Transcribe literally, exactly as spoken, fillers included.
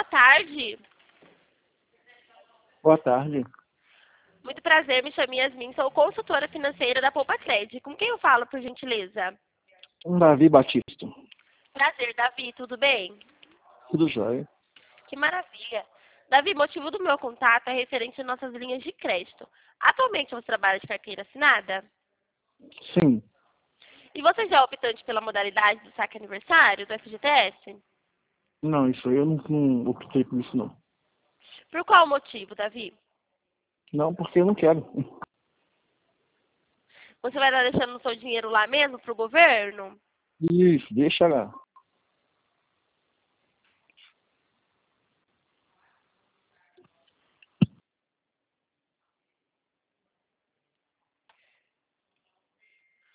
tarde. Boa tarde. Muito prazer, me chamo Yasmin, sou consultora financeira da Poupa Sede. Com quem eu falo, por gentileza? Um Davi Batista. Prazer, Davi, tudo bem? Tudo jóia. Que maravilha. Davi, motivo do meu contato é referente às nossas linhas de crédito. Atualmente você trabalha de carteira assinada? Sim. E você já é optante pela modalidade do saque aniversário, do F G T S? Não, isso aí eu não, não optei por isso, não. Por qual motivo, Davi? Não, porque eu não quero. Você vai estar deixando o seu dinheiro lá mesmo para o governo? Isso, deixa lá.